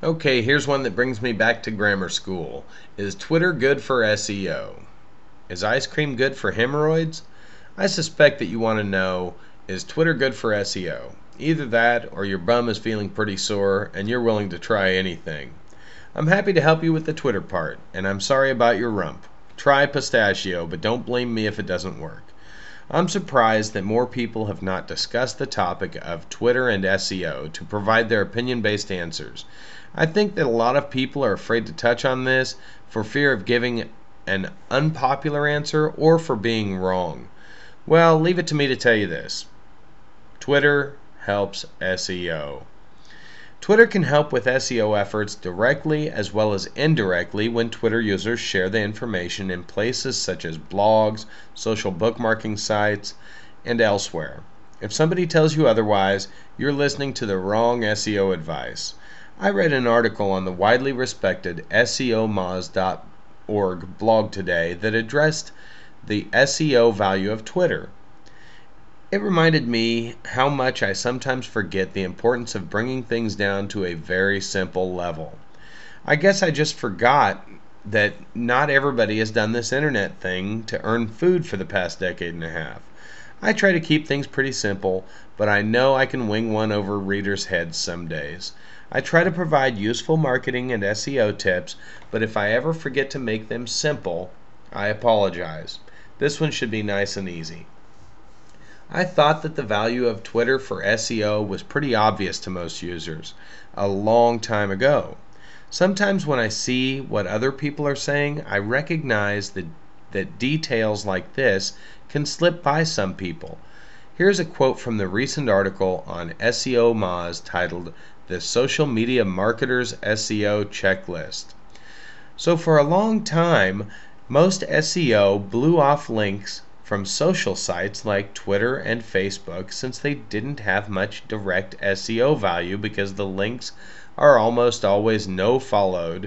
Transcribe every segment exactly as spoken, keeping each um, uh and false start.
Okay, here's one that brings me back to grammar school. Is Twitter good for S E O? Is ice cream good for hemorrhoids? I suspect that you want to know, is Twitter good for S E O? Either that or your bum is feeling pretty sore and you're willing to try anything. I'm happy to help you with the Twitter part, and I'm sorry about your rump. Try pistachio, but don't blame me if it doesn't work. I'm surprised that more people have not discussed the topic of Twitter and S E O to provide their opinion-based answers. I think that a lot of people are afraid to touch on this for fear of giving an unpopular answer or for being wrong. Well, leave it to me to tell you this. Twitter helps S E O. Twitter can help with S E O efforts directly as well as indirectly when Twitter users share the information in places such as blogs, social bookmarking sites, and elsewhere. If somebody tells you otherwise, you're listening to the wrong S E O advice. I read an article on the widely respected S E O Moz dot org blog today that addressed the S E O value of Twitter. It reminded me how much I sometimes forget the importance of bringing things down to a very simple level. I guess I just forgot that not everybody has done this internet thing to earn food for the past decade and a half. I try to keep things pretty simple, but I know I can wing one over readers' heads some days. I try to provide useful marketing and S E O tips, but if I ever forget to make them simple, I apologize. This one should be nice and easy. I thought that the value of Twitter for S E O was pretty obvious to most users a long time ago. Sometimes when I see what other people are saying, I recognize that, that details like this can slip by some people. Here's a quote from the recent article on S E O Moz titled The Social Media Marketer's S E O Checklist. So for a long time, most S E O blew off links from social sites like Twitter and Facebook since they didn't have much direct S E O value because the links are almost always no-followed.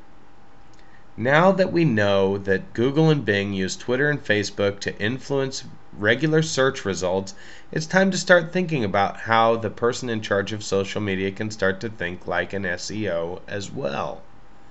Now that we know that Google and Bing use Twitter and Facebook to influence regular search results, it's time to start thinking about how the person in charge of social media can start to think like an S E O as well.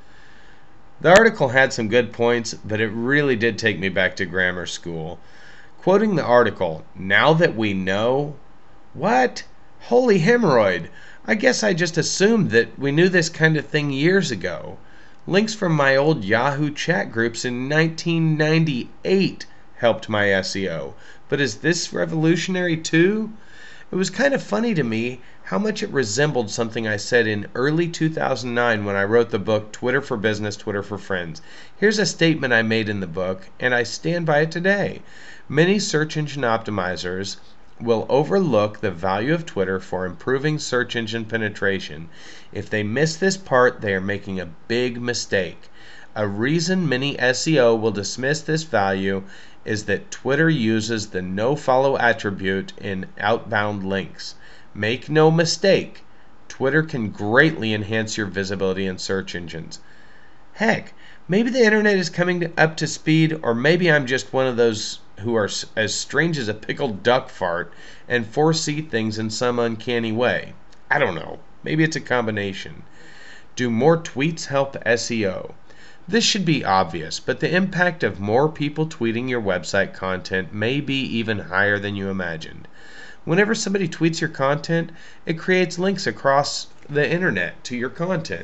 The article had some good points, but it really did take me back to grammar school. Quoting the article, now that we know, what? Holy hemorrhoid! I guess I just assumed that we knew this kind of thing years ago. Links from my old Yahoo chat groups in nineteen ninety-eight helped my S E O, but is this revolutionary too? It was kind of funny to me how much it resembled something I said in early two thousand nine when I wrote the book Twitter for Business, Twitter for Friends. Here's a statement I made in the book, and I stand by it today. Many search engine optimizers will overlook the value of Twitter for improving search engine penetration. If they miss this part, they are making a big mistake. A reason many S E O will dismiss this value is that Twitter uses the no-follow attribute in outbound links. Make no mistake, Twitter can greatly enhance your visibility in search engines. Heck, maybe the internet is coming to, up to speed, or maybe I'm just one of those who are as strange as a pickled duck fart and foresee things in some uncanny way. I don't know. Maybe it's a combination. Do more tweets help S E O? This should be obvious, but the impact of more people tweeting your website content may be even higher than you imagined. Whenever somebody tweets your content, it creates links across the internet to your content.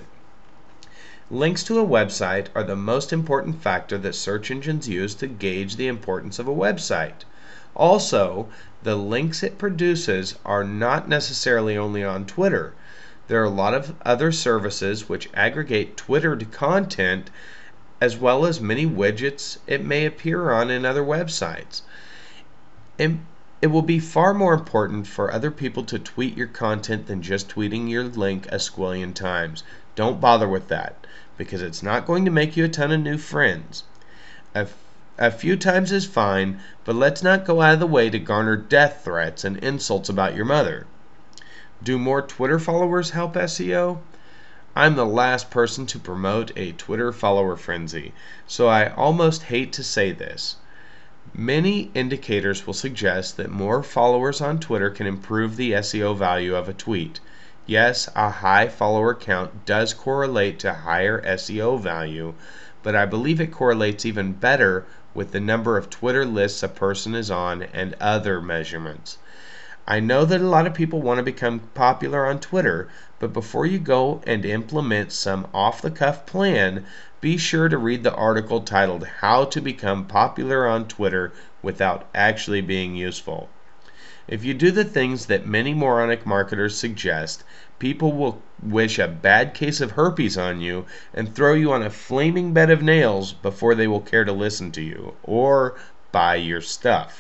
Links to a website are the most important factor that search engines use to gauge the importance of a website. Also, the links it produces are not necessarily only on Twitter. There are a lot of other services which aggregate Twittered content as well as many widgets it may appear on in other websites. And it will be far more important for other people to tweet your content than just tweeting your link a squillion times. Don't bother with that, because it's not going to make you a ton of new friends. A, f- a few times is fine, but let's not go out of the way to garner death threats and insults about your mother. Do more Twitter followers help S E O? I'm the last person to promote a Twitter follower frenzy, so I almost hate to say this. Many indicators will suggest that more followers on Twitter can improve the S E O value of a tweet. Yes, a high follower count does correlate to higher S E O value, but I believe it correlates even better with the number of Twitter lists a person is on and other measurements. I know that a lot of people want to become popular on Twitter, but before you go and implement some off-the-cuff plan, be sure to read the article titled How to Become Popular on Twitter Without Actually Being Useful. If you do the things that many moronic marketers suggest, people will wish a bad case of herpes on you and throw you on a flaming bed of nails before they will care to listen to you or buy your stuff.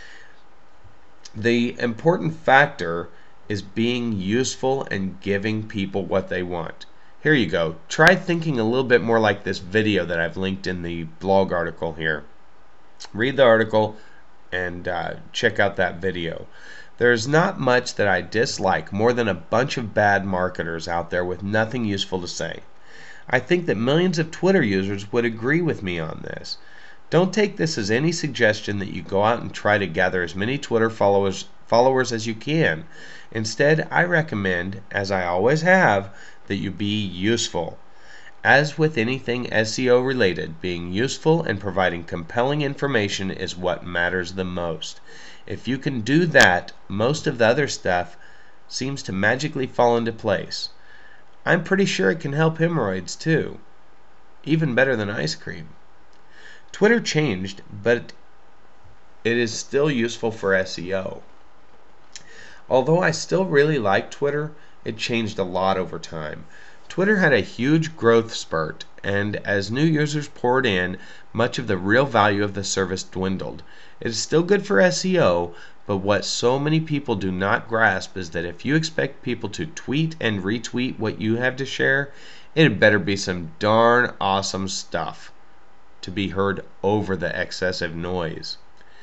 The important factor is being useful and giving people what they want. Here you go. Try thinking a little bit more like this video that I've linked in the blog article here. Read the article and uh, check out that video. There's not much that I dislike more than a bunch of bad marketers out there with nothing useful to say. I think that millions of Twitter users would agree with me on this. Don't take this as any suggestion that you go out and try to gather as many Twitter followers followers as you can. Instead, I recommend, as I always have, that you be useful. As with anything S E O related, being useful and providing compelling information is what matters the most. If you can do that, most of the other stuff seems to magically fall into place. I'm pretty sure it can help hemorrhoids too. Even better than ice cream. Twitter changed, but it is still useful for S E O. Although I still really like Twitter, it changed a lot over time. Twitter had a huge growth spurt, and as new users poured in, much of the real value of the service dwindled. It is still good for S E O, but what so many people do not grasp is that if you expect people to tweet and retweet what you have to share, it had better be some darn awesome stuff to be heard over the excessive noise.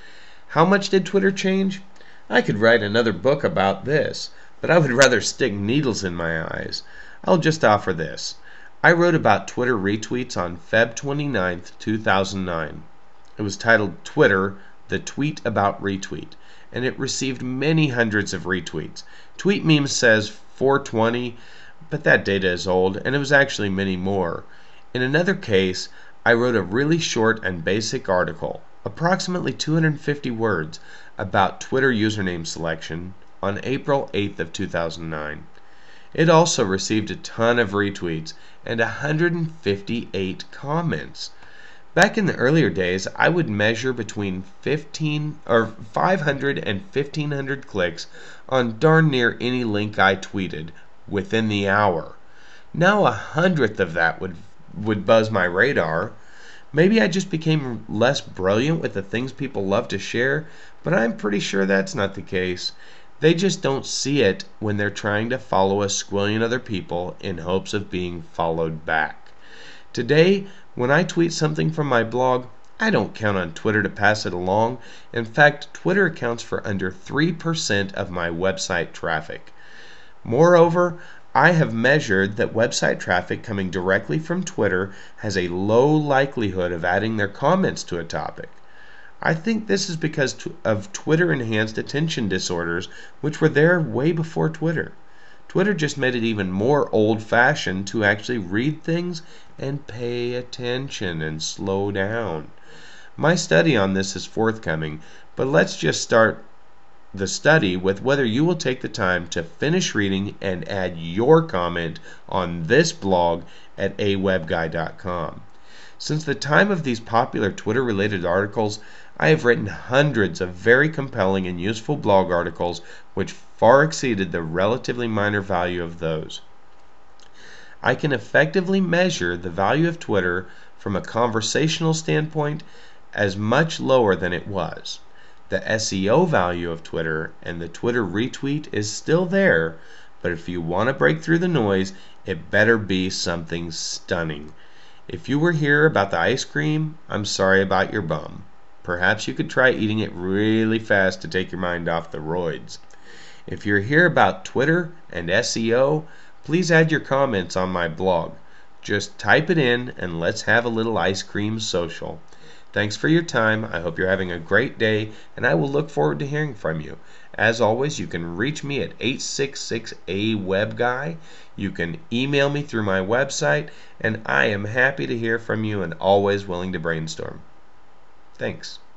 How much did Twitter change? I could write another book about this, but I would rather stick needles in my eyes. I'll just offer this. I wrote about Twitter retweets on February twenty-ninth, two thousand nine. It was titled Twitter, the Tweet About Retweet, and it received many hundreds of retweets. Tweet Memes says four twenty, but that data is old, and it was actually many more. In another case, I wrote a really short and basic article, approximately two hundred fifty words, about Twitter username selection on April eighth of two thousand nine. It also received a ton of retweets and one hundred fifty-eight comments. Back in the earlier days, I would measure between fifteen or five hundred and fifteen hundred clicks on darn near any link I tweeted within the hour. Now a hundredth of that would would buzz my radar. Maybe I just became less brilliant with the things people love to share, but I'm pretty sure that's not the case. They just don't see it when they're trying to follow a squillion other people in hopes of being followed back. Today, when I tweet something from my blog, I don't count on Twitter to pass it along. In fact, Twitter accounts for under three percent of my website traffic. Moreover, I have measured that website traffic coming directly from Twitter has a low likelihood of adding their comments to a topic. I think this is because of Twitter-enhanced attention disorders, which were there way before Twitter. Twitter just made it even more old-fashioned to actually read things and pay attention and slow down. My study on this is forthcoming, but let's just start the study with whether you will take the time to finish reading and add your comment on this blog at a web guy dot com. Since the time of these popular Twitter-related articles, I have written hundreds of very compelling and useful blog articles which far exceeded the relatively minor value of those. I can effectively measure the value of Twitter from a conversational standpoint as much lower than it was. The S E O value of Twitter and the Twitter retweet is still there, but if you want to break through the noise, it better be something stunning. If you were here about the ice cream, I'm sorry about your bum. Perhaps you could try eating it really fast to take your mind off the roids. If you're here about Twitter and S E O, please add your comments on my blog. Just type it in and let's have a little ice cream social. Thanks for your time. I hope you're having a great day, and I will look forward to hearing from you. As always, you can reach me at eight six six A web guy. You can email me through my website, and I am happy to hear from you and always willing to brainstorm. Thanks.